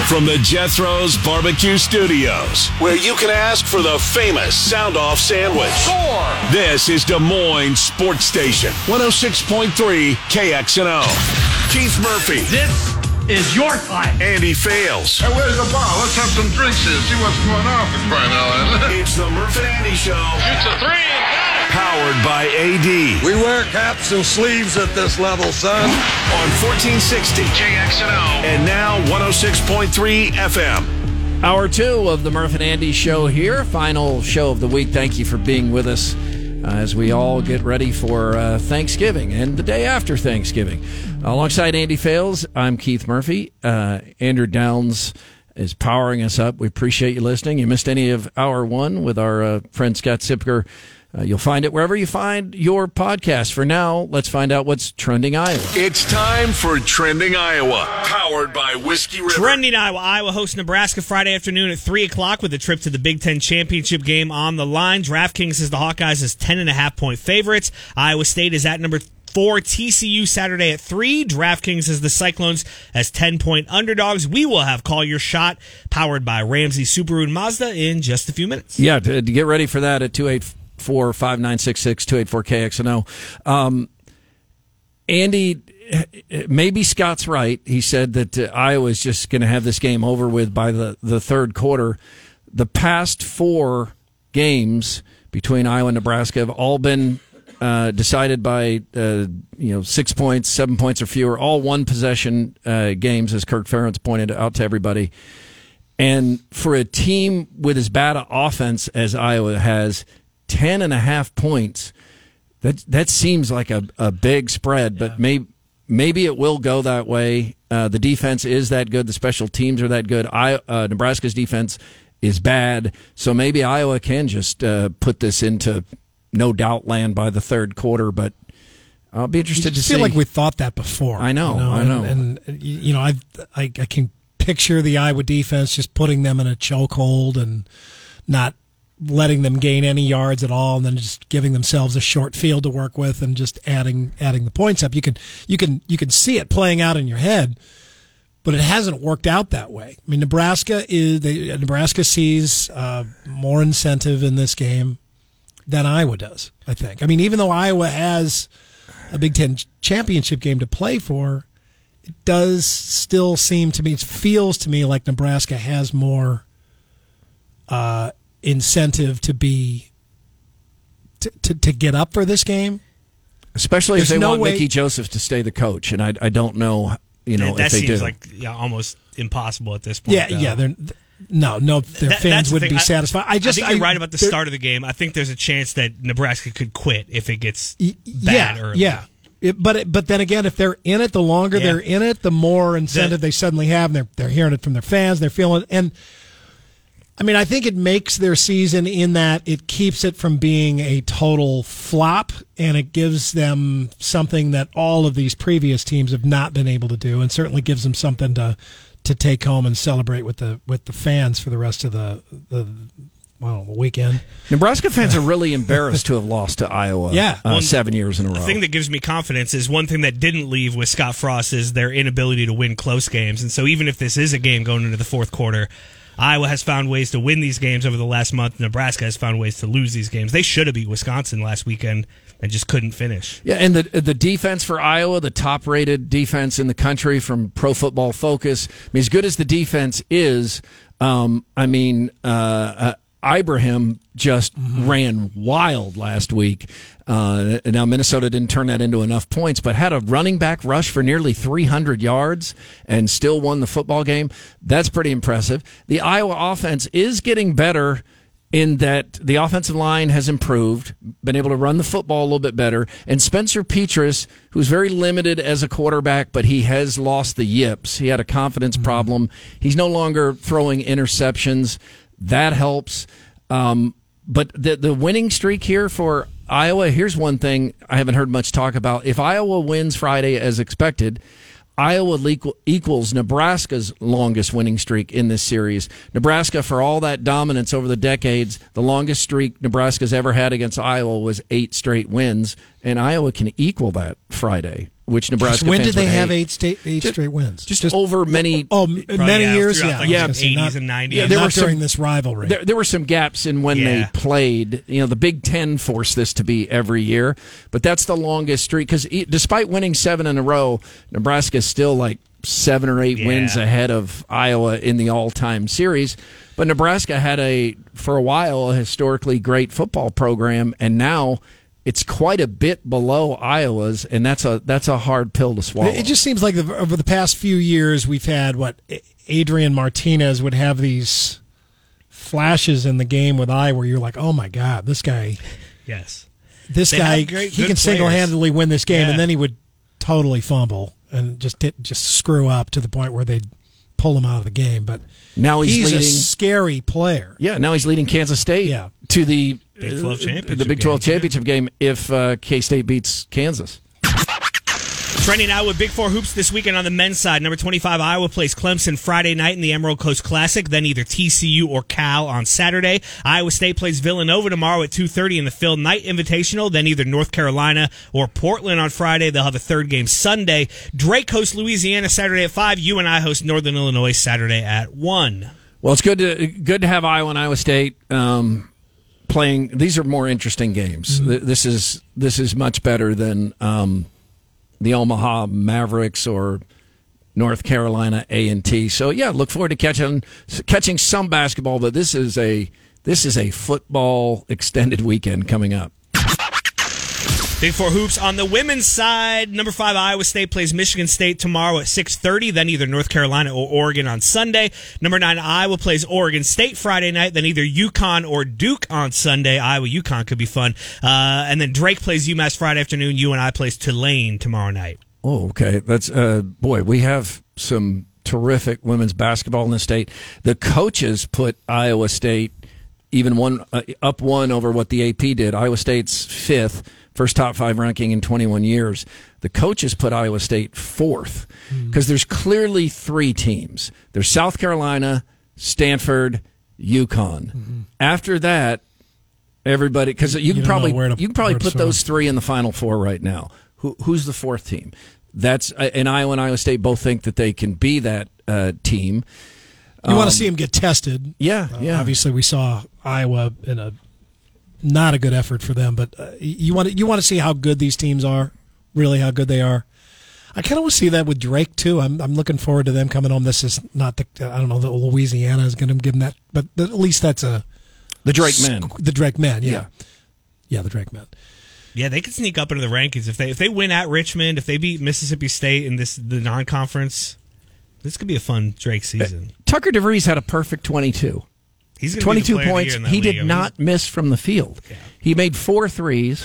From the Jethro's Barbecue Studios, where you can ask for the famous Sound-Off Sandwich. Score! This is Des Moines Sports Station, 106.3 KXNO. Keith Murphy. This is your time. Andy Fales. Hey, where's the bar? Let's have some drinks here. See what's going on for crying out loud. It's the Murph and Andy Show. Shoots a three and got it. Powered by AD. We wear caps and sleeves at this level, son. On 1460 KXNO. And now 106.3 FM. Hour 2 of the Murph and Andy Show here. Final show of the week. Thank you for being with us as we all get ready for Thanksgiving and the day after Thanksgiving. Alongside Andy Fales, I'm Keith Murphy. Andrew Downs is powering us up. We appreciate you listening. You missed any of Hour 1 with our friend Scott Sipker. You'll find it wherever you find your podcast. For now, let's find out what's trending Iowa. It's time for Trending Iowa, powered by Whiskey River. Trending Iowa. Iowa hosts Nebraska Friday afternoon at 3 o'clock with a trip to the Big Ten Championship game on the line. DraftKings has the Hawkeyes as 10.5-point favorites. Iowa State is at number 4, TCU Saturday at 3. DraftKings has the Cyclones as 10-point underdogs. We will have Call Your Shot, powered by Ramsey Subaru and Mazda, in just a few minutes. Yeah, to get ready for that at 284-5966, 284-KXNO. Andy, maybe Scott's right. He said that Iowa is just going to have this game over with by the third quarter. The past 4 games between Iowa and Nebraska have all been decided by 6 points, 7 points or fewer, all one-possession games, as Kirk Ferentz pointed out to everybody. And for a team with as bad an offense as Iowa has, 10.5 points, that seems like a big spread, but maybe it will go that way. The defense is that good. The special teams are that good. Nebraska's defense is bad, so maybe Iowa can just put this into no doubt land by the third quarter, but I'll be interested to see. I feel like we thought that before. I know. And I can picture the Iowa defense just putting them in a chokehold and not letting them gain any yards at all, and then just giving themselves a short field to work with and just adding the points up. You can see it playing out in your head, but it hasn't worked out that way. I mean, Nebraska sees more incentive in this game than Iowa does, I think. I mean, even though Iowa has a Big Ten championship game to play for, it does still seem to me, it feels to me like Nebraska has more incentive to get up for this game. Especially if they want Mickey Joseph to stay the coach, and I don't know, if they do. That seems like almost impossible at this point. Yeah, their fans wouldn't be satisfied. I think you're right about the start of the game. I think there's a chance that Nebraska could quit if it gets bad early. Yeah. But then again, if they're in it, the longer they're in it, the more incentive they suddenly have. And they're hearing it from their fans. They're feeling it. And I mean, I think it makes their season in that it keeps it from being a total flop, and it gives them something that all of these previous teams have not been able to do, and certainly gives them something to take home and celebrate with the fans for the rest of the weekend. Nebraska fans are really embarrassed to have lost to Iowa 7 years in a row. The thing that gives me confidence is one thing that didn't leave with Scott Frost is their inability to win close games. And so even if this is a game going into the fourth quarter, Iowa has found ways to win these games over the last month. Nebraska has found ways to lose these games. They should have beat Wisconsin last weekend and just couldn't finish. Yeah, and the defense for Iowa, the top-rated defense in the country from Pro Football Focus. I mean, as good as the defense is, Ibrahim just ran wild last week. Now, Minnesota didn't turn that into enough points, but had a running back rush for nearly 300 yards and still won the football game. That's pretty impressive. The Iowa offense is getting better in that the offensive line has improved, been able to run the football a little bit better. And Spencer Petras, who's very limited as a quarterback, but he has lost the yips. He had a confidence problem. He's no longer throwing interceptions. That helps. But the winning streak here for Iowa, here's one thing I haven't heard much talk about. If Iowa wins Friday as expected, Iowa equals Nebraska's longest winning streak in this series. Nebraska, for all that dominance over the decades, the longest streak Nebraska's ever had against Iowa was 8 straight wins, and Iowa can equal that Friday. which Nebraska When fans did they would have hate. eight straight wins? Just over many. Many years. throughout, Yeah, the 80s and 90s. Yeah, There were during this rivalry. There were some gaps in when they played. The Big Ten forced this to be every year, but that's the longest streak because despite winning 7 in a row, Nebraska is still like 7 or 8 wins ahead of Iowa in the all-time series. But Nebraska had for a while, a historically great football program, and now it's quite a bit below Iowa's, and that's a hard pill to swallow. It just seems like over the past few years, we've had Adrian Martinez would have these flashes in the game with Iowa where you're like, oh my God, this guy. Yes. This guy, he can single-handedly win this game, and then he would totally fumble and just screw up to the point where they'd pull him out of the game. But now he's leading, a scary player. Yeah, now he's leading Kansas State to the Big 12 championship the Big 12 championship game if K-State beats Kansas. Trending out with Big Four hoops this weekend on the men's side. Number 25, Iowa plays Clemson Friday night in the Emerald Coast Classic, then either TCU or Cal on Saturday. Iowa State plays Villanova tomorrow at 2:30 in the Phil Knight Invitational, then either North Carolina or Portland on Friday. They'll have a third game Sunday. Drake hosts Louisiana Saturday at 5. UNI hosts Northern Illinois Saturday at 1. Well, it's good to have Iowa and Iowa State playing. These are more interesting games. Mm-hmm. This is much better than the Omaha Mavericks or North Carolina A&T. So yeah, look forward to catching some basketball, but this is a football extended weekend coming up. Big Four hoops on the women's side. Number 5, Iowa State plays Michigan State tomorrow at 6:30, then either North Carolina or Oregon on Sunday. Number 9, Iowa plays Oregon State Friday night, then either UConn or Duke on Sunday. Iowa-UConn could be fun. And then Drake plays UMass Friday afternoon. UNI plays Tulane tomorrow night. Oh, okay. That's boy, we have some terrific women's basketball in the state. The coaches put Iowa State even up one over what the AP did. Iowa State's 5th. First top 5 ranking in 21 years. The coaches put Iowa State 4th because there's clearly 3 teams. There's South Carolina, Stanford, UConn. Mm-hmm. After that, everybody, because you can probably put those 3 in the Final Four right now. Who's the 4th team? That's and Iowa and Iowa State both think that they can be that team. You want to see them get tested. Yeah. Obviously, we saw Iowa in not a good effort for them, but you want to see how good these teams are, really how good they are. I kind of want to see that with Drake too. I'm looking forward to them coming home. This is not I don't know that Louisiana is going to give them that, but at least that's the Drake men. The Drake men, yeah, the Drake men. Yeah, they could sneak up into the rankings if they win at Richmond, if they beat Mississippi State in the non-conference. This could be a fun Drake season. Tucker DeVries had a perfect 22. He's 22 points. He did not miss from the field. Yeah. He made 4 threes,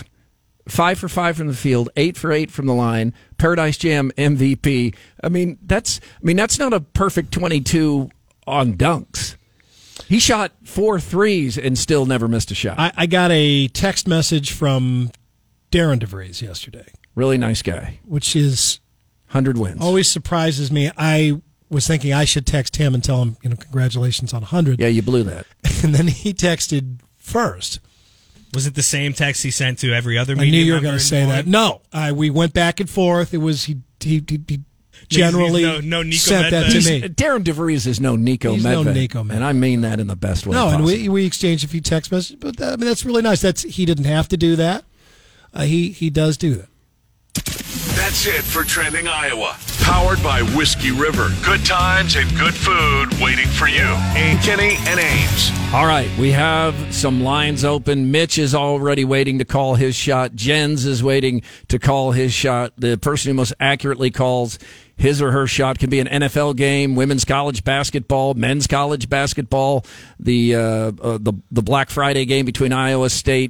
5 for 5 from the field, 8 for 8 from the line. Paradise Jam MVP. I mean, that's not a perfect 22 on dunks. He shot 4 threes and still never missed a shot. I got a text message from Darren DeVries yesterday. Really nice guy. Which is 100 wins. Always surprises me. I was thinking I should text him and tell him, congratulations on 100. Yeah, you blew that. And then he texted first. Was it the same text he sent to every other media? I knew you were going to say that. No, we went back and forth. It was he generally no Nico sent that to me. Darren DeVries is no Nico Medved. And I mean that in the best way possible. And we exchanged a few text messages, but that's really nice. He didn't have to do that. He does do that. That's it for Trending Iowa. Powered by Whiskey River. Good times and good food waiting for you. Kenny and Ames. All right, we have some lines open. Mitch is already waiting to call his shot. Jens is waiting to call his shot. The person who most accurately calls his or her shot can be an NFL game, women's college basketball, men's college basketball, the Black Friday game between Iowa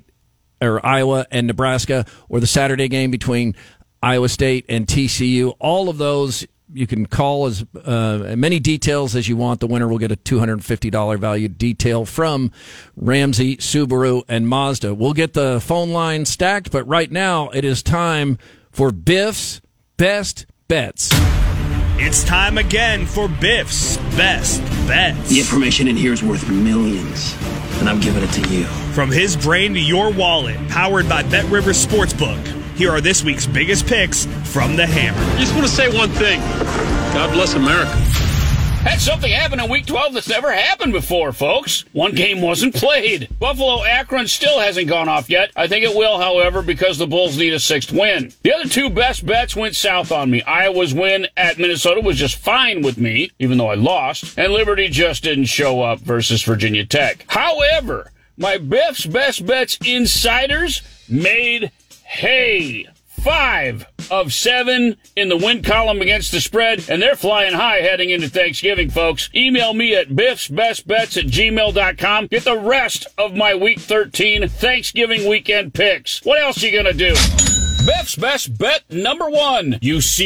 and Nebraska, or the Saturday game between Iowa State and TCU. All of those you can call as many details as you want. The winner will get a $250 value detail from Ramsey, Subaru, and Mazda. We'll get the phone line stacked, but right now it is time for Biff's Best Bets. It's time again for Biff's Best Bets. The information in here is worth millions, and I'm giving it to you. From his brain to your wallet, powered by Bet Rivers Sportsbook. here are this week's biggest picks from the Hammer. I just want to say one thing. God bless America. Had something happen in Week 12 that's never happened before, folks. One game wasn't played. Buffalo-Akron still hasn't gone off yet. I think it will, however, because the Bulls need a 6th win. The other two best bets went south on me. Iowa's win at Minnesota was just fine with me, even though I lost. And Liberty just didn't show up versus Virginia Tech. However, my Biff's Best Bets insiders made hay. 5 of 7 in the win column against the spread, and they're flying high heading into Thanksgiving, folks. Email me at biffsbestbets@gmail.com. Get the rest of my Week 13 Thanksgiving weekend picks. What else are you going to do? Biff's best bet number 1,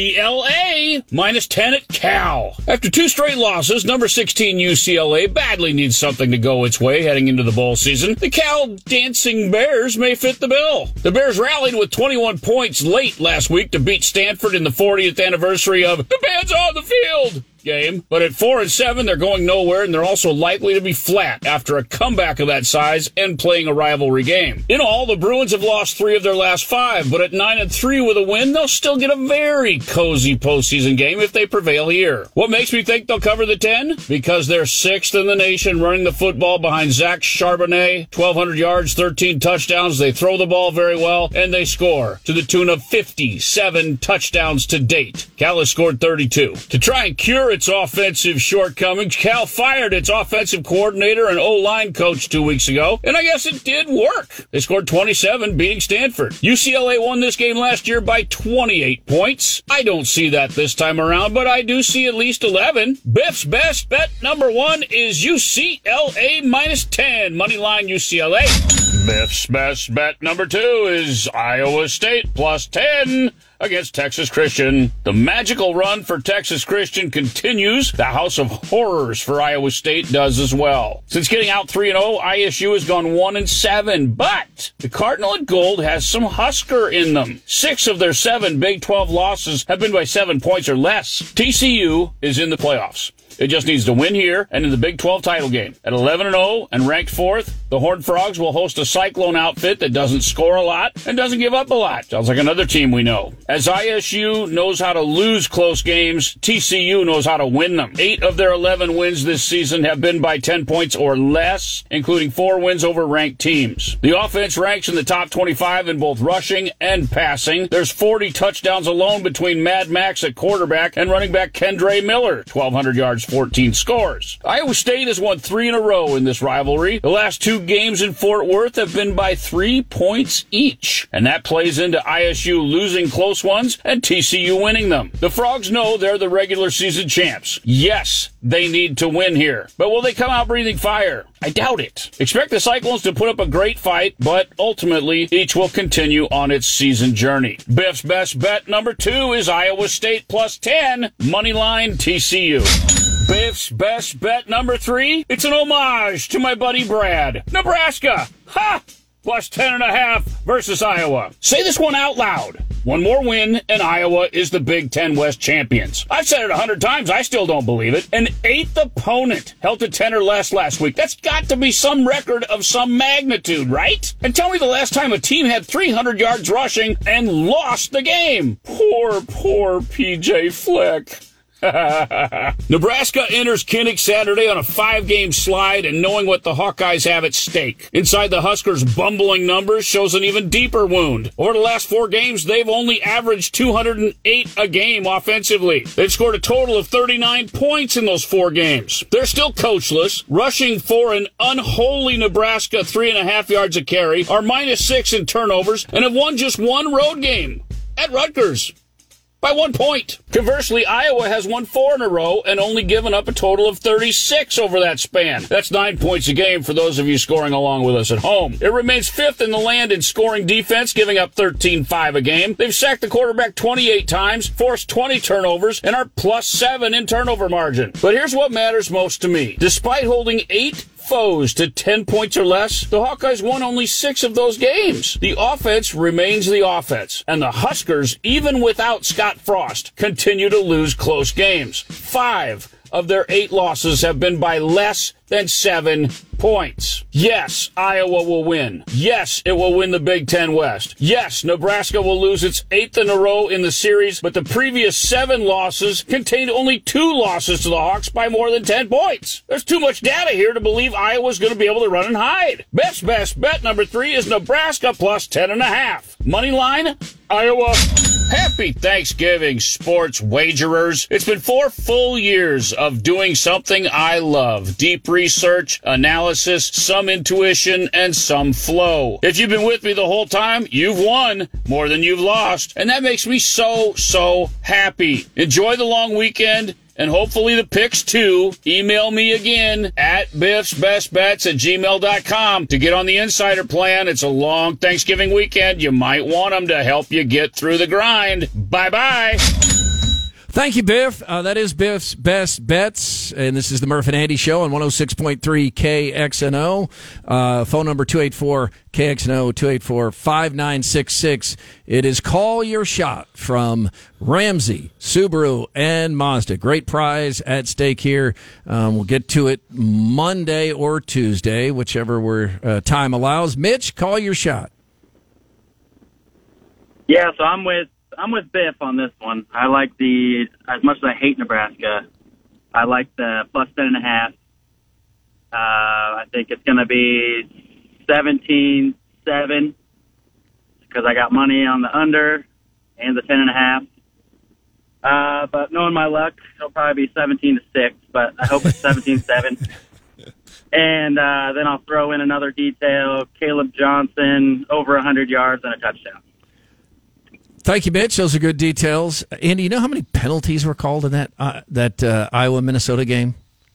UCLA -10 at Cal. After 2 straight losses, number 16 UCLA badly needs something to go its way heading into the bowl season. The Cal Dancing Bears may fit the bill. The Bears rallied with 21 points late last week to beat Stanford in the 40th anniversary of The Band's on the Field game. But at 4-7, they're going nowhere, and they're also likely to be flat after a comeback of that size and playing a rivalry game. In all, the Bruins have lost 3 of their last 5, but at 9-3 with a win, they'll still get a very cozy postseason game if they prevail here. What makes me think they'll cover the 10? Because they're 6th in the nation running the football behind Zach Charbonnet, 1,200 yards, 13 touchdowns. They throw the ball very well, and they score to the tune of 57 touchdowns to date. Cal has scored 32. To try and cure its offensive shortcomings, Cal fired its offensive coordinator and O-line coach 2 weeks ago, and I guess it did work. They scored 27, beating Stanford. UCLA won this game last year by 28 points. I don't see that this time around, but I do see at least 11. Biff's best bet number 1 is UCLA -10, moneyline UCLA. Biff's best bet number 2 is Iowa State +10 against Texas Christian. The magical run for Texas Christian continues. The House of Horrors for Iowa State does as well. Since getting out 3-0, ISU has gone 1-7, but the Cardinal and Gold has some Husker in them. 6 of their 7 Big 12 losses have been by 7 points or less. TCU is in the playoffs. It just needs to win here and in the Big 12 title game. At 11-0 and ranked 4th, the Horned Frogs will host a Cyclone outfit that doesn't score a lot and doesn't give up a lot. Sounds like another team we know. As ISU knows how to lose close games, TCU knows how to win them. 8 of their 11 wins this season have been by 10 points or less, including 4 wins over ranked teams. The offense ranks in the top 25 in both rushing and passing. There's 40 touchdowns alone between Mad Max at quarterback and running back Kendre Miller, 1,200 yards, 14 scores. Iowa State has won 3 in a row in this rivalry. The last 2 games in Fort Worth have been by 3 points each, and that plays into ISU losing close ones and TCU winning them. The Frogs know they're the regular season champs. Yes, they need to win here, but will they come out breathing fire? I doubt it. Expect the Cyclones to put up a great fight, but ultimately each will continue on its season journey. Biff's best bet number 2 is Iowa State +10, moneyline TCU. Biff's best bet number 3, it's an homage to my buddy Brad. Nebraska, ha! +10.5 versus Iowa. Say this one out loud. One more win, and Iowa is the Big Ten West champions. I've said it 100 times. I still don't believe it. An 8th opponent held to 10 or less last week. That's got to be some record of some magnitude, right? And tell me the last time a team had 300 yards rushing and lost the game. Poor PJ Fleck. Nebraska enters Kinnick Saturday on a 5-game slide and knowing what the Hawkeyes have at stake. Inside the Huskers' bumbling numbers shows an even deeper wound. Over the last 4 games, they've only averaged 208 a game offensively. They've scored a total of 39 points in those 4 games. They're still coachless, rushing for an unholy Nebraska 3.5 yards a carry, are -6 in turnovers, and have won just 1 road game at Rutgers. By 1 point. Conversely, Iowa has won 4 in a row and only given up a total of 36 over that span. That's 9 points a game for those of you scoring along with us at home. It remains 5th in the land in scoring defense, giving up 13.5 a game. They've sacked the quarterback 28 times, forced 20 turnovers, and are +7 in turnover margin. But here's what matters most to me. Despite holding 8 foes to 10 points or less, the Hawkeyes won only 6 of those games. The offense remains the offense, and the Huskers, even without Scott Frost, continue to lose close games. 5 of their 8 losses have been by less than 7 points. Yes, Iowa will win. Yes, it will win the Big Ten West. Yes, Nebraska will lose its 8th in a row in the series, but the previous 7 losses contained only 2 losses to the Hawks by more than 10 points. There's too much data here to believe Iowa's going to be able to run and hide. Best bet number 3 is Nebraska plus 10.5. Money line, Iowa. Happy Thanksgiving, sports wagerers. It's been 4 full years of doing something I love. Deep research, analysis, some intuition, and some flow. If you've been with me the whole time, you've won more than you've lost. And that makes me so happy. Enjoy the long weekend. And hopefully the picks, too. Email me again at biffsbestbets@gmail.com to get on the insider plan. It's a long Thanksgiving weekend. You might want them to help you get through the grind. Bye-bye. Thank you, Biff. That is Biff's Best Bets, and this is the Murph and Andy Show on 106.3 KXNO. Phone number 284-KXNO, 284-5966. It is Call Your Shot from Ramsey, Subaru, and Mazda. Great prize at stake here. We'll get to it Monday or Tuesday, whichever time allows. Mitch, call your shot. Yeah, so I'm with Biff on this one. I like as much as I hate Nebraska, I like the plus 10.5. I think it's going to be 17-7 because I got money on the under and the 10.5. But knowing my luck, it'll probably be 17-6, but I hope it's 17-7. And then I'll throw in another detail, Caleb Johnson, over 100 yards and a touchdown. Thank you, Mitch. Those are good details. Andy, you know how many penalties were called in that Iowa-Minnesota game?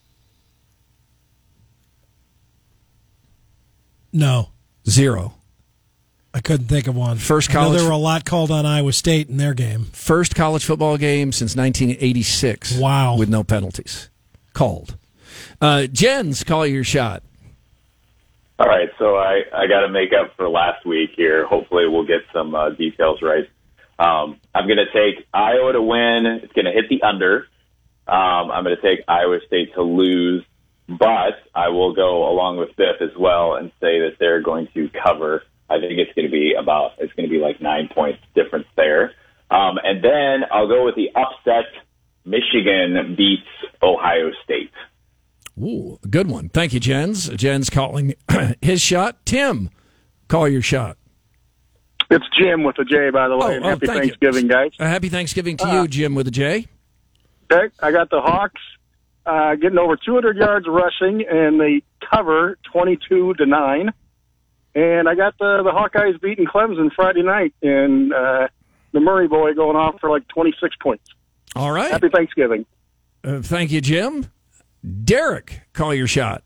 No. 0. I couldn't think of one. First I know college. there were a lot called on Iowa State in their game. First college football game since 1986. Wow. With no penalties called. Jens, call your shot. All right, so I got to make up for last week here. Hopefully we'll get some details right. I'm going to take Iowa to win. It's going to hit the under. I'm going to take Iowa State to lose, but I will go along with Biff as well and say that they're going to cover. I think it's going to be like 9 points difference there. And then I'll go with the upset. Michigan beats Ohio State. Ooh, good one. Thank you, Jens. Jens calling his shot. Tim, call your shot. It's Jim with a J, by the way. And happy Thanksgiving, guys. Happy Thanksgiving to you, Jim with a J. Okay, I got the Hawks getting over 200 yards rushing, and they cover 22-9. And I got the Hawkeyes beating Clemson Friday night, and the Murray boy going off for like 26 points. All right. Happy Thanksgiving. Thank you, Jim. Derek, call your shot.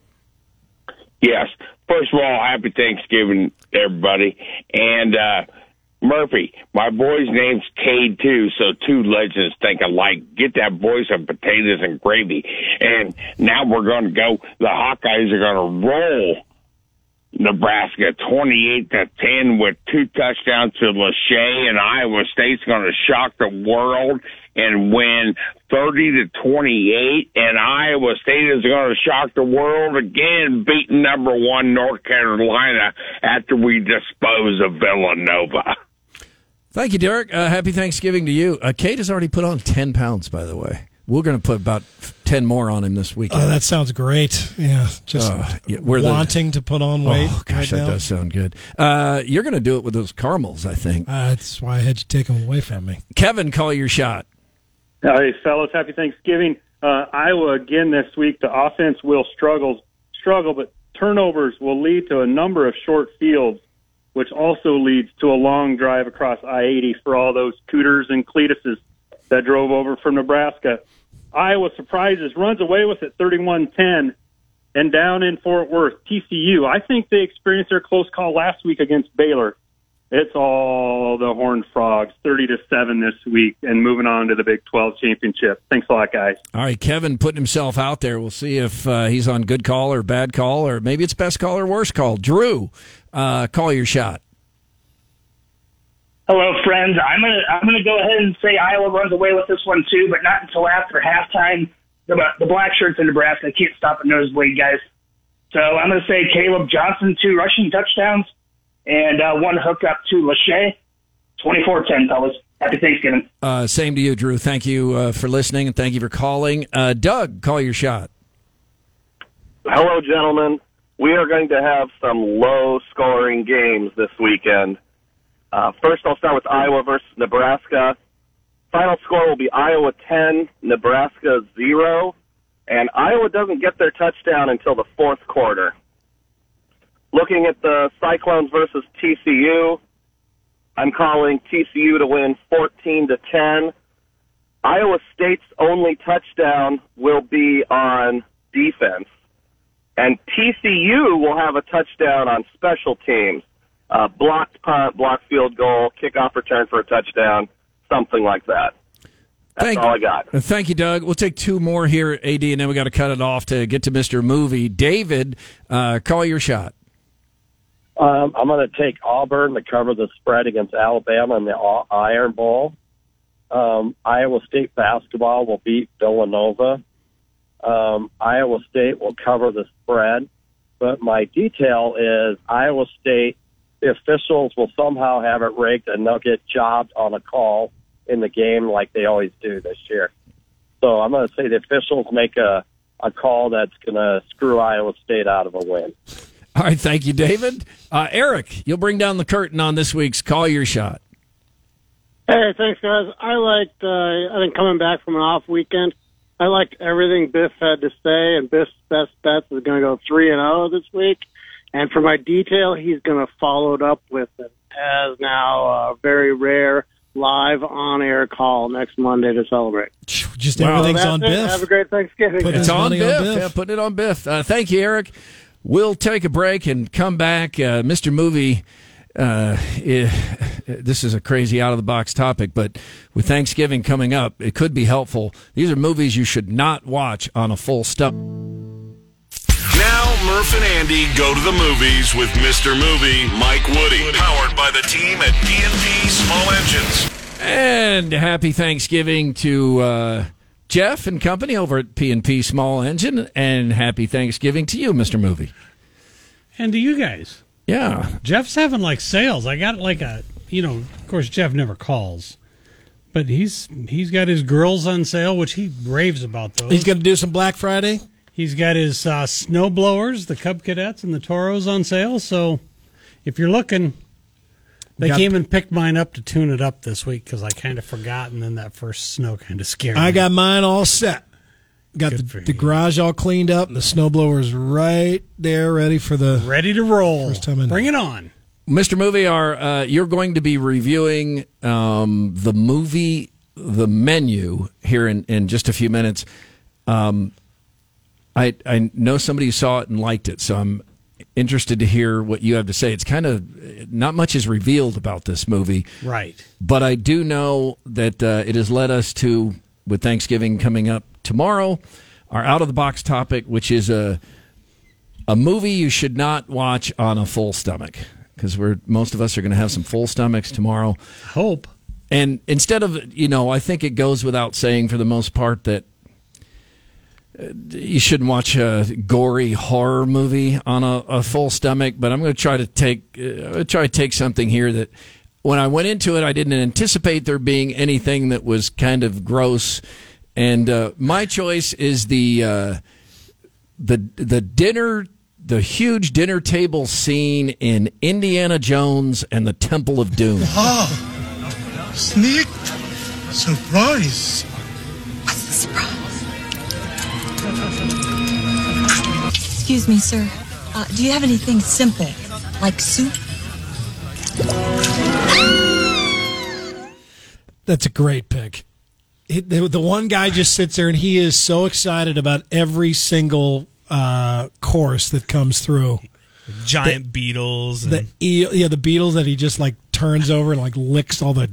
Yes. First of all, happy Thanksgiving, everybody. And Murphy, my boy's name's Cade, too, so 2 legends think alike. Get that boy some potatoes and gravy. And now we're going to go. The Hawkeyes are going to roll Nebraska 28-10 with 2 touchdowns to Lachey, and Iowa State's going to shock the world and win 30-28, and Iowa State is going to shock the world again, beating number 1 North Carolina after we dispose of Villanova. Thank you, Derek. Happy Thanksgiving to you. Kate has already put on 10 pounds, by the way. We're going to put about 10 more on him this weekend. Oh, that sounds great. Yeah, just wanting to put on weight. Oh, gosh, right that now. does sound good. You're going to do it with those caramels, I think. That's why I had you take them away from me. Kevin, call your shot. Hey, fellas, happy Thanksgiving. Iowa again this week. The offense will struggle, but turnovers will lead to a number of short fields, which also leads to a long drive across I-80 for all those Cooters and Cletuses that drove over from Nebraska. Iowa surprises, runs away with it 31-10, and down in Fort Worth, TCU. I think they experienced their close call last week against Baylor. It's all the Horned Frogs, 30-7 this week, and moving on to the Big 12 championship. Thanks a lot, guys. All right, Kevin putting himself out there. We'll see if he's on good call or bad call, or maybe it's best call or worst call. Drew, call your shot. Hello, friends. I'm gonna go ahead and say Iowa runs away with this one too, but not until after halftime. The black shirts in Nebraska can't stop a nosebleed, guys. So I'm going to say Caleb Johnson, 2 rushing touchdowns, and 1 hookup to Lachey. 24-10, fellas. Happy Thanksgiving. Same to you, Drew. Thank you for listening, and thank you for calling. Doug, call your shot. Hello, gentlemen. We are going to have some low-scoring games this weekend. First, I'll start with Iowa versus Nebraska. Final score will be Iowa 10, Nebraska 0, and Iowa doesn't get their touchdown until the fourth quarter. Looking at the Cyclones versus TCU, I'm calling TCU to win 14-10. Iowa State's only touchdown will be on defense, and TCU will have a touchdown on special teams. Blocked punt, blocked field goal, kickoff return for a touchdown, something like that. That's all I got. Thank you, Doug. We'll take 2 more here, AD, and then we got to cut it off to get to Mr. Movie. David, call your shot. I'm going to take Auburn to cover the spread against Alabama in the Iron Bowl. Iowa State basketball will beat Villanova. Iowa State will cover the spread. But my detail is Iowa State, the officials will somehow have it rigged and they'll get jobbed on a call in the game like they always do this year. So I'm going to say the officials make a call that's going to screw Iowa State out of a win. All right, thank you, David. Eric, you'll bring down the curtain on this week's Call Your Shot. Hey, thanks, guys. I think coming back from an off weekend, I liked everything Biff had to say, and Biff's best bets is going to go 3-0 this week. And for my detail, he's going to follow it up with it as now a very rare live on-air call next Monday to celebrate. Just everything's on Biff. Have a great Thanksgiving. It's on Biff. Yeah, putting it on Biff. Thank you, Eric. We'll take a break and come back. Mr. Movie, this is a crazy out-of-the-box topic, but with Thanksgiving coming up, it could be helpful. These are movies you should not watch on a full stomach. Now, Murph and Andy go to the movies with Mr. Movie, Mike Woody, powered by the team at P&P Small Engines. And happy Thanksgiving to Jeff and company over at P&P Small Engine, and happy Thanksgiving to you, Mr. Movie. And to you guys. Yeah. Jeff's having sales. I got of course Jeff never calls, but he's got his grills on sale, which he raves about those. He's going to do some Black Friday. He's got his snow blowers, the Cub Cadets and the Toros on sale. So if you're looking, they came and picked mine up to tune it up this week because I kind of forgot, and then that first snow kind of scared me. I got mine all set. Got the garage all cleaned up, and the snowblower's right there, ready to roll. First time in. Bring it on, Mr. Movie. You're going to be reviewing the movie, The Menu, here in just a few minutes. I know somebody who saw it and liked it, so I'm interested to hear what you have to say. It's kind of not much is revealed about this movie, right? But I do know that it has led us to, with Thanksgiving coming up tomorrow, our out of the box topic, which is a movie you should not watch on a full stomach, because most of us are going to have some full stomachs tomorrow. Hope. And instead of, I think it goes without saying for the most part that you shouldn't watch a gory horror movie on a full stomach, but I'm going to try to take something here that when I went into it, I didn't anticipate there being anything that was kind of gross. And my choice is the huge dinner table scene in Indiana Jones and the Temple of Doom. Sneak surprise. What's the surprise? Excuse me, sir. Do you have anything simple, like soup? That's a great pick. The one guy just sits there and he is so excited about every single course that comes through. Giant beetles. The beetles that he just turns over and licks all the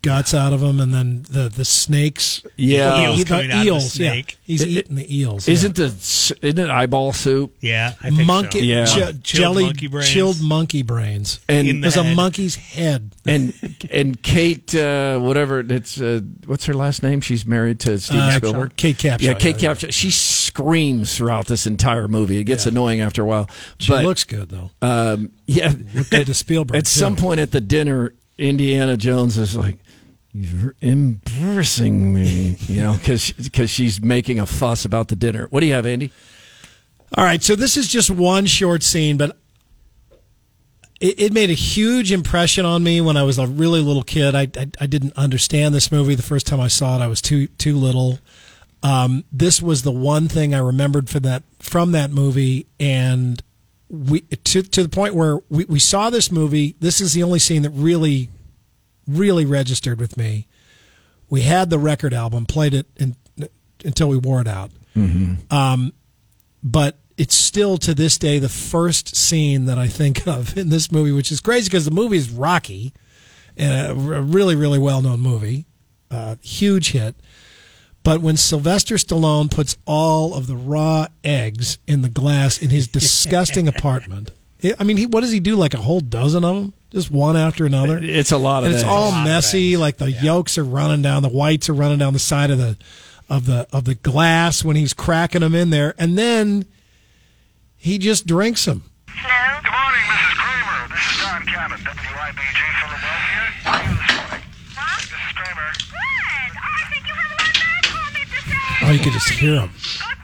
guts out of them, and then the snakes. Yeah. The eels. Yeah. He's eating the eels. Isn't it eyeball soup? Yeah, I think monkey, so. Yeah. chilled monkey brains. And there's a monkey's head. And Kate, whatever it's, what's her last name? She's married to Steven Spielberg. Kate Capshaw. Yeah, Kate Capshaw. She screams throughout this entire movie. It gets annoying after a while. She looks good though. Yeah, looked good to Spielberg. At some point at the dinner, Indiana Jones is like, "You're embarrassing me," because she's making a fuss about the dinner. What do you have, Andy? All right, so this is just one short scene, but it made a huge impression on me when I was a really little kid. I didn't understand this movie the first time I saw it. I was too little. This was the one thing I remembered from that movie, and we to the point where we saw this movie. This is the only scene that really registered with me. We had the record album, played it until we wore it out. Mm-hmm. But it's still to this day the first scene that I think of in this movie, which is crazy because the movie is Rocky, and a really, really well-known movie, huge hit. But when Sylvester Stallone puts all of the raw eggs in the glass in his disgusting apartment, I mean, what does he do? Like a whole dozen of them, just one after another. It's a lot of. And it's eggs. all messy. Like the yolks are running down, the whites are running down the side of the glass when he's cracking them in there, and then he just drinks them. Hello? Good morning, Mrs. Kramer. This is Don Cabot, WIBG Philadelphia. How are you this morning? Huh? This is Kramer. Good. I think you have a lot of bad comments to say. Oh, you could just hear them.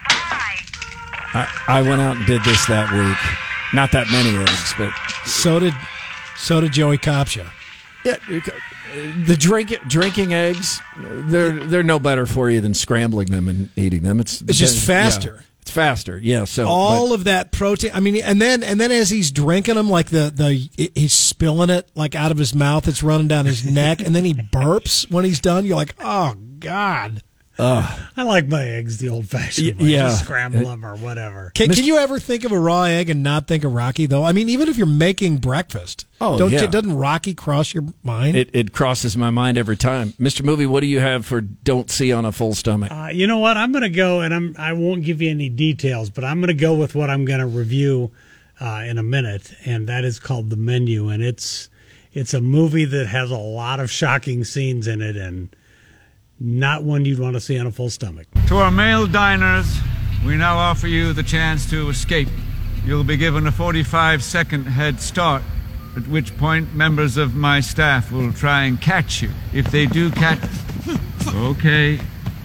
I went out and did this that week. Not that many eggs, but so did Joey Copsha. Yeah, the drinking eggs, they're no better for you than scrambling them and eating them. It's just faster. Yeah, it's faster. Yeah. So all of that protein. I mean, and then as he's drinking them, like he's spilling it like out of his mouth. It's running down his neck, and then he burps when he's done. You're like, oh God. I like my eggs the old-fashioned way. Just scramble them or whatever. Can you ever think of a raw egg and not think of Rocky, though? I mean, even if you're making breakfast, doesn't Rocky cross your mind? It crosses my mind every time. Mr. Movie, what do you have for don't see on a full stomach? You know what? I'm going to go, and I won't give you any details, but I'm going to go with what I'm going to review in a minute, and that is called The Menu, and it's a movie that has a lot of shocking scenes in it, and not one you'd want to see on a full stomach. To our male diners, we now offer you the chance to escape. You'll be given a 45-second head start, at which point members of my staff will try and catch you. If they do catch... Okay.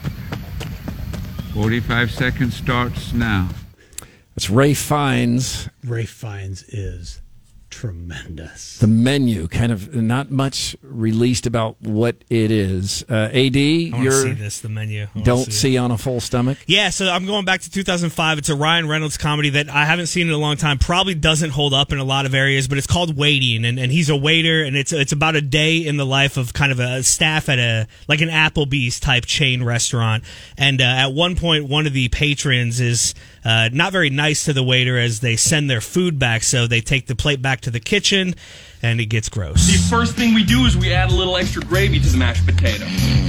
45 seconds starts now. It's Ralph Fiennes. Ralph Fiennes is tremendous. The Menu, kind of not much released about what it is. AD, I want to see this, The Menu. Don't see on a full stomach? Yeah, so I'm going back to 2005. It's a Ryan Reynolds comedy that I haven't seen in a long time. Probably doesn't hold up in a lot of areas, but it's called Waiting, and he's a waiter, and it's about a day in the life of kind of a staff at an Applebee's type chain restaurant. And at one point, one of the patrons is not very nice to the waiter as they send their food back, so they take the plate back to the kitchen, and it gets gross. The first thing we do is we add a little extra gravy to the mashed potato.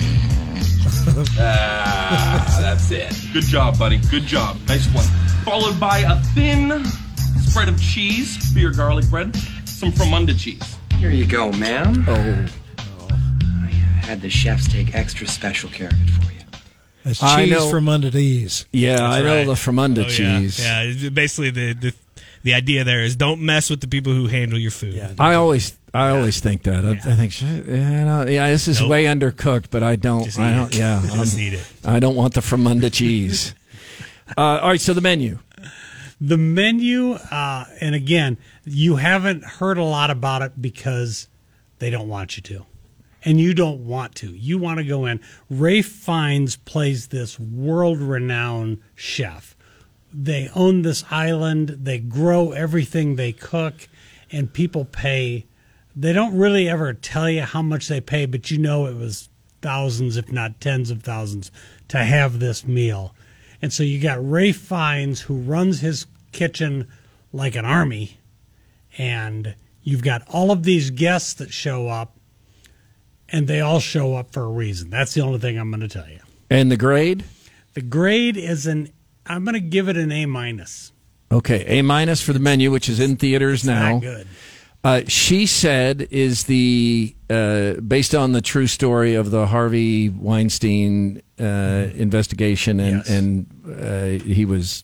That's it. Good job, buddy. Good job. Nice one. Followed by a thin spread of cheese for your garlic bread. Some Fromunda cheese. Here you go, ma'am. Oh. I had the chefs take extra special care of it for you. That's cheese from under these. Yeah, That's I know right. the Fromunda cheese. Yeah, basically the idea there is don't mess with the people who handle your food. Yeah, I always think that. I think, this is way undercooked, but I don't. Just I eat don't. it. Yeah, Just eat it. I don't want the Fromunda cheese. All right, so The Menu. The Menu, and again, you haven't heard a lot about it because they don't want you to. And you don't want to. You want to go in. Ralph Fiennes plays this world-renowned chef. They own this island. They grow everything they cook, and people pay. They don't really ever tell you how much they pay, but you know it was thousands, if not tens of thousands, to have this meal. And so you got Ralph Fiennes, who runs his kitchen like an army, and you've got all of these guests that show up. and they all show up for a reason. That's the only thing I'm going to tell you. And the grade? The grade is I'm going to give it an A-. Okay, A- for The Menu, which is in theaters now. Not good. She Said is the based on the true story of the Harvey Weinstein investigation, and he was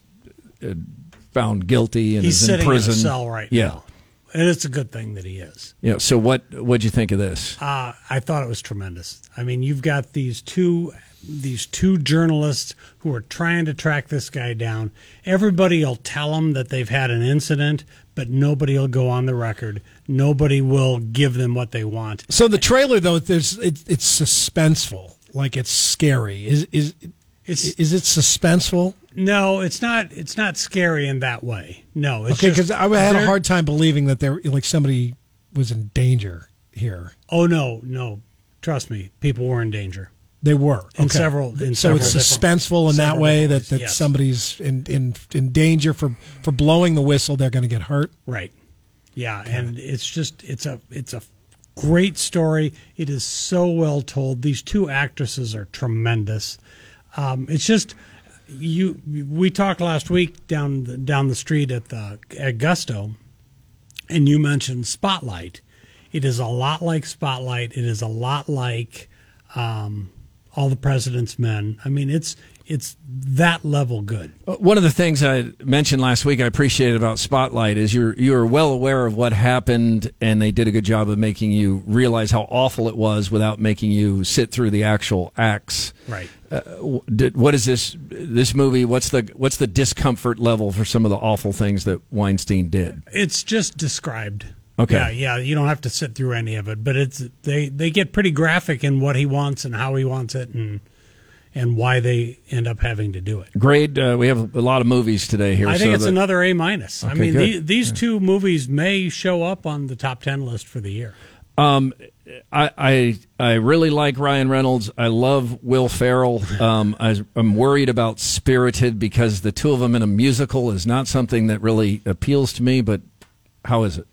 found guilty and He's is in sitting prison. in a cell right now, and it's a good thing that he is. Yeah. So what'd you think of this? I thought it was tremendous. I mean, you've got these two journalists who are trying to track this guy down. Everybody will tell them that they've had an incident, but nobody will go on the record. Nobody will give them what they want. So the trailer, though, it's suspenseful, like it's scary. Is it suspenseful? No, it's not. It's not scary in that way. No, it's okay. Because I had a hard time believing that somebody was in danger here. Oh no! Trust me, people were in danger. They were in several. So it's suspenseful in that way that yes. somebody's in danger for blowing the whistle. They're going to get hurt. Right. Yeah, and it's a great story. It is so well told. These two actresses are tremendous. It's just we talked last week down the street at Gusto, and you mentioned Spotlight. It is a lot like Spotlight. It is a lot like All the President's Men. I mean, it's that level good. One of the things I mentioned last week I appreciated about Spotlight is you're well aware of what happened, and they did a good job of making you realize how awful it was without making you sit through the actual acts. Right. What is this movie? What's the discomfort level for some of the awful things that Weinstein did? It's just described. Okay. Yeah. You don't have to sit through any of it, but they get pretty graphic in what he wants and how he wants it, and why they end up having to do it. Grade, we have a lot of movies today here. I think it's another A-. Okay, I mean, good. these two movies may show up on the top 10 list for the year. I really like Ryan Reynolds. I love Will Ferrell. I'm worried about Spirited because the two of them in a musical is not something that really appeals to me, but how is it?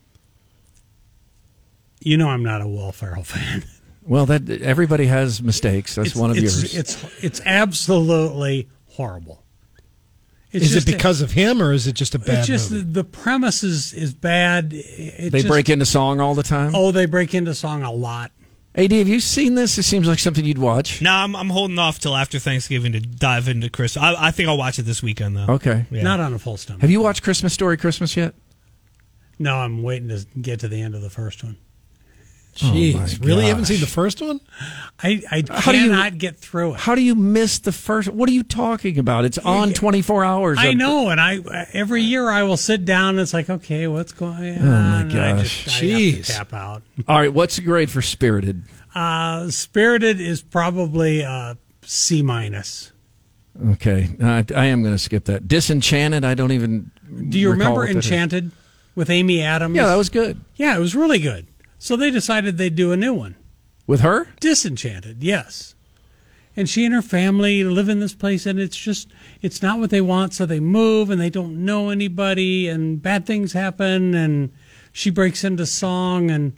You know I'm not a Will Ferrell fan. Well, that everybody has mistakes. That's one of yours. It's absolutely horrible. Is it because of him, or is it just a bad It's just movie? the premise is bad. They break into song all the time? Oh, they break into song a lot. AD, have you seen this? It seems like something you'd watch. No, I'm holding off till after Thanksgiving to dive into Christmas. I think I'll watch it this weekend, though. Okay. Yeah. Not on a full stomach. Have you watched Christmas Story Christmas yet? No, I'm waiting to get to the end of the first one. Jeez, really? You haven't seen the first one? I cannot get through it. How do you miss the first? What are you talking about? It's on 24 hours. I know, and every year I will sit down and it's like, okay, what's going on? Oh, my And gosh. I have to tap out. All right, what's the grade for Spirited? Spirited is probably C-. Okay, I am going to skip that. Disenchanted, I don't even Do you recall remember what that is. Enchanted with Amy Adams? Yeah, that was good. Yeah, it was really good. So they decided they'd do a new one. With her? Disenchanted, yes. And she and her family live in this place, and it's not what they want, so they move, and they don't know anybody, and bad things happen, and she breaks into song, and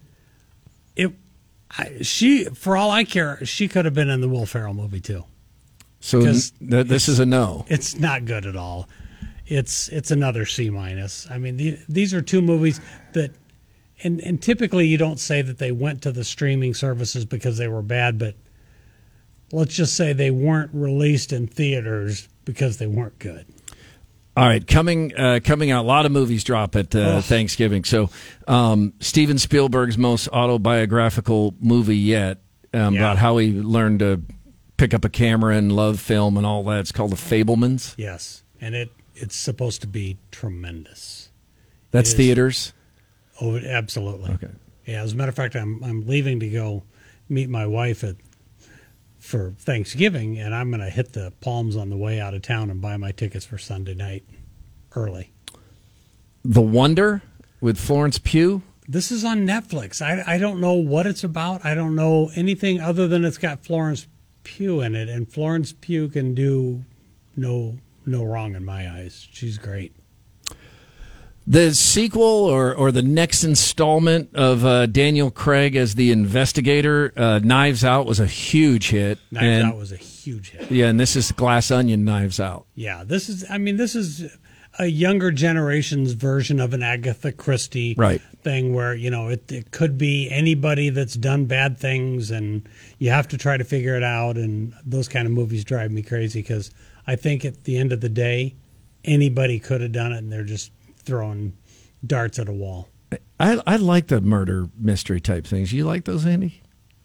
she, for all I care, she could have been in the Will Ferrell movie, too. So this is a no. It's not good at all. It's another C-. I mean, these are two movies that... And typically you don't say that they went to the streaming services because they were bad, but let's just say they weren't released in theaters because they weren't good. All right, coming out, a lot of movies drop at Thanksgiving. So Steven Spielberg's most autobiographical movie yet about how he learned to pick up a camera and love film and all that. It's called The Fabelmans. Yes, and it's supposed to be tremendous. That's theaters? Oh, absolutely. Okay. Yeah, as a matter of fact, I'm leaving to go meet my wife for Thanksgiving, and I'm going to hit the Palms on the way out of town and buy my tickets for Sunday night early. The Wonder with Florence Pugh? This is on Netflix. I don't know what it's about. I don't know anything other than it's got Florence Pugh in it, and Florence Pugh can do no wrong in my eyes. She's great. The sequel or the next installment of Daniel Craig as the investigator, Knives Out, was a huge hit. Knives Out was a huge hit. Yeah, and this is Glass Onion Knives Out. Yeah, this is a younger generation's version of an Agatha Christie thing where, it could be anybody that's done bad things and you have to try to figure it out. And those kind of movies drive me crazy because I think at the end of the day, anybody could have done it and they're just throwing darts at a wall. I like the murder mystery type things. You like those, Andy?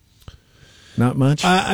Not much? I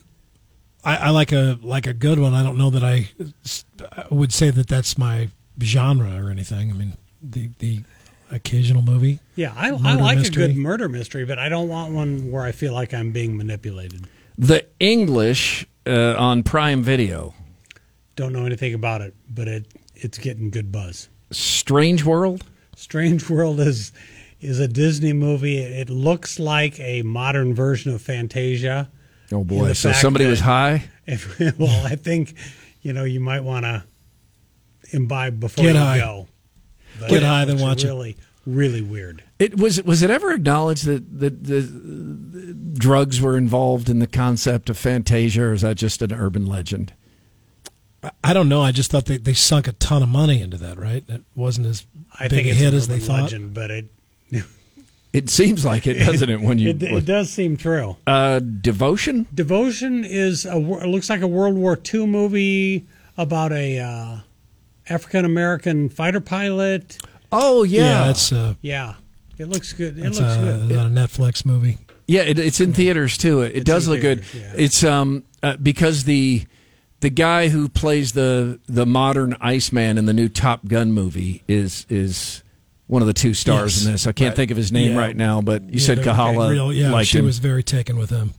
like a good one. I don't know that I would say that that's my genre or anything. I mean, the occasional movie. Yeah, I like mystery. A good murder mystery, but I don't want one where I feel like I'm being manipulated. The English on Prime Video. Don't know anything about it, but it's getting good buzz. Strange World? Strange World is a Disney movie. It looks like a modern version of Fantasia. Oh, boy. So somebody was high? Well, I think, you might want to imbibe before Get you high. go. But Get high, then watch really, really weird. Was it ever acknowledged that the drugs were involved in the concept of Fantasia, or is that just an urban legend? I don't know. I just thought they sunk a ton of money into that, right? It wasn't as big a hit as they thought. Legend, but it seems like it, doesn't it? When you it does seem true. Devotion? Devotion is it looks like a World War II movie about a African American fighter pilot. Oh yeah, yeah. It looks good. It's a Netflix movie. Yeah, it's in theaters too. It does look good. Yeah. It's because the guy who plays the modern Iceman in the new Top Gun movie is one of the two stars in this. I can't think of his name right now, but you said Kahala. She was very taken with him.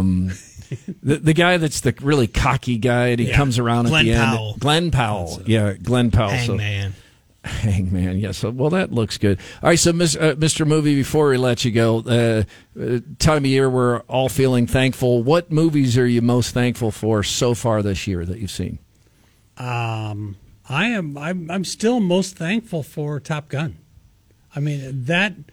The guy that's the really cocky guy, and he comes around Glenn at the Powell. end. Glenn Powell. Glenn Powell. Hangman, yes. So, well, that looks good. All right, so Mr. Movie, before we let you go, time of year we're all feeling thankful. What movies are you most thankful for so far this year that you've seen? I'm still most thankful for Top Gun. I mean,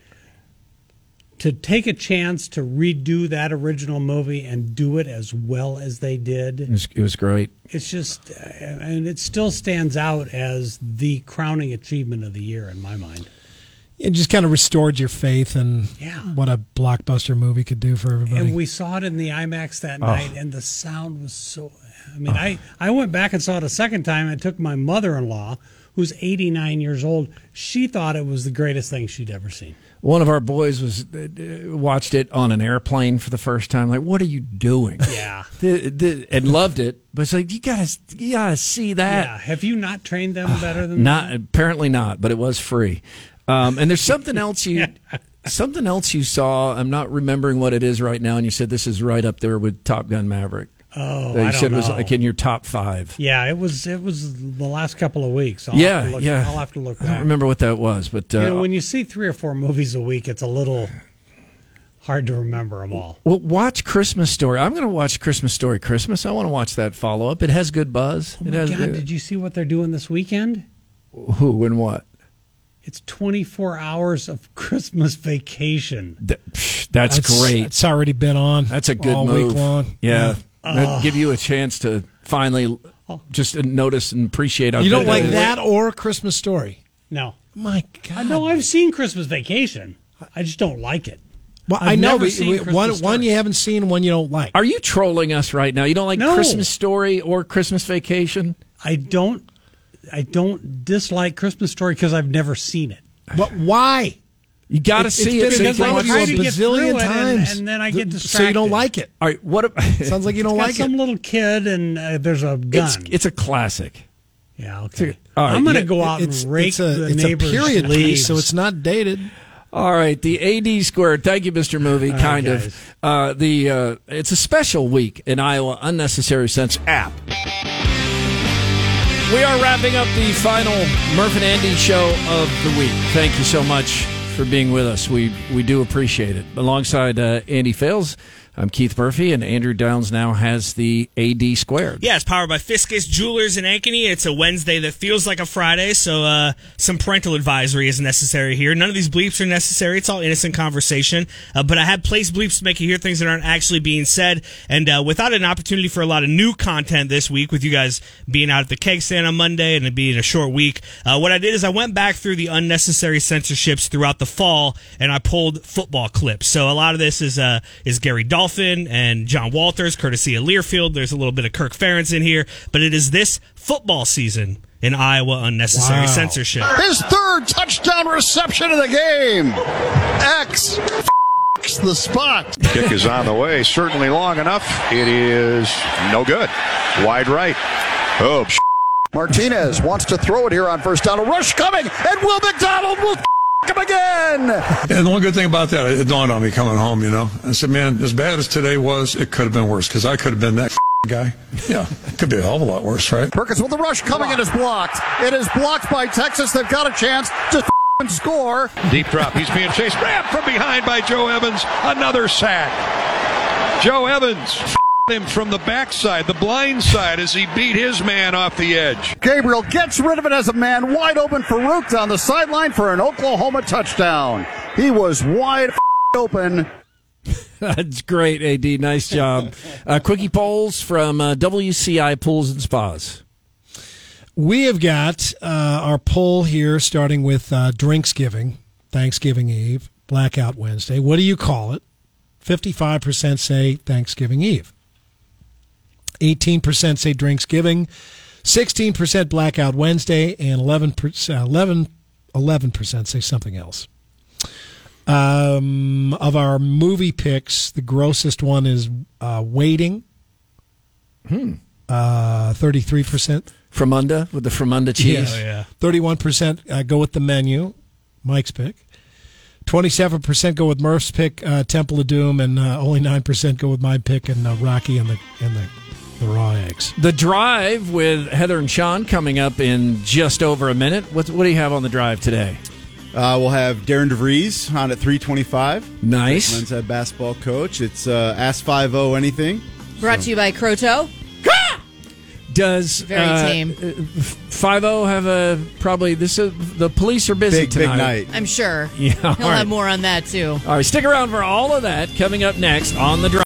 to take a chance to redo that original movie and do it as well as they did. It was great. It's just, and it still stands out as the crowning achievement of the year in my mind. It just kind of restored your faith in what a blockbuster movie could do for everybody. And we saw it in the IMAX that night, and the sound was so... I mean, I went back and saw it a second time. I took my mother-in-law, who's 89 years old. She thought it was the greatest thing she'd ever seen. One of our boys watched it on an airplane for the first time. Like, what are you doing? Yeah, and loved it. But it's like you gotta see that. Yeah, have you not trained them better than that? Apparently not. But it was free. And there's something else something else you saw. I'm not remembering what it is right now. And you said this is right up there with Top Gun Maverick. Oh, you I said don't it was know. like in your top 5. Yeah, it was the last couple of weeks. I'll have to look back. I don't remember what that was, but when you see 3 or 4 movies a week, it's a little hard to remember them all. Well, watch Christmas Story. I'm going to watch Christmas Story Christmas. I want to watch that follow up. It has good buzz. Oh my God, did you see what they're doing this weekend? Who and what? It's 24 hours of Christmas Vacation. That's great. It's already been on. That's a good all move. Week long. Yeah. That'd give you a chance to finally just notice and appreciate how you don't good like it is. that or Christmas Story? No. My God. No, I've seen Christmas Vacation. I just don't like it. Well, I know, but one you haven't seen, one you don't like. Are you trolling us right now? You don't like Christmas Story or Christmas Vacation? I don't dislike Christmas Story because I've never seen it. But why? You got to see it. Because I watched it a bazillion times, and then I get distracted. So you don't like it. All right, Sounds like you don't like it. Some little kid and there's a gun. It's a classic. Yeah, okay. Right, I'm going to go out and rake the neighbor's period leaves. Piece, so it's not dated. All right, the AD squared. Thank you, Mr. Movie. Kind of. It's a special week in Iowa Unnecessary Sense app. We are wrapping up the final Murph and Andy show of the week. Thank you so much for being with us. We do appreciate it. Alongside Andy Fales, I'm Keith Murphy, and Andrew Downs now has the AD squared. Yeah, it's powered by Fiscus Jewelers in Ankeny. It's a Wednesday that feels like a Friday, so some parental advisory is necessary here. None of these bleeps are necessary. It's all innocent conversation. But I have placed bleeps to make you hear things that aren't actually being said. And without an opportunity for a lot of new content this week, with you guys being out at the keg stand on Monday and it being a short week, what I did is I went back through the unnecessary censorships throughout the fall, and I pulled football clips. So a lot of this is Gary Dolphin and John Walters, courtesy of Learfield. There's a little bit of Kirk Ferentz in here, but it is this football season in Iowa unnecessary censorship. His third touchdown reception of the game. X the spot. Kick is on the way, certainly long enough. It is no good. Wide right. Oh, Martinez wants to throw it here on first down. A rush coming, and Will McDonald will him again. And the one good thing about that, it dawned on me coming home, I said, man, as bad as today was, it could have been worse, because I could have been that guy. Yeah, it could be a hell of a lot worse, right? Perkins with the rush coming, and is blocked. It is blocked by Texas. They've got a chance to score. Deep drop. He's being chased. Grabbed from behind by Joe Evans. Another sack. Joe Evans him from the backside, the blind side, as he beat his man off the edge. Gabriel gets rid of it as a man wide open for Rook on the sideline for an Oklahoma touchdown. He was wide open. That's great, AD. Nice job. Quickie polls from WCI Pools and Spas. We have got our poll here starting with Drinksgiving, Thanksgiving Eve, Blackout Wednesday. What do you call it? 55% say Thanksgiving Eve. 18% say Drinksgiving, 16% Blackout Wednesday, and 11% say something else. Of our movie picks, the grossest one is Waiting. 33%. Fromunda, with the Fromunda cheese. Yeah. 31% go with The Menu, Mike's pick. 27% go with Murph's pick, Temple of Doom, and only 9% go with my pick and Rocky and the raw eggs. The Drive with Heather and Sean coming up in just over a minute. What do you have on the Drive today? We'll have Darren DeVries on at 3:25. Nice. Men's head basketball coach. It's Ask 5-0 Anything. Brought to you by Croto. Does Very tame. 5-0 have the police are busy tonight. Big night. I'm sure. Yeah, He'll have more on that, too. All right, stick around for all of that coming up next on The Drive.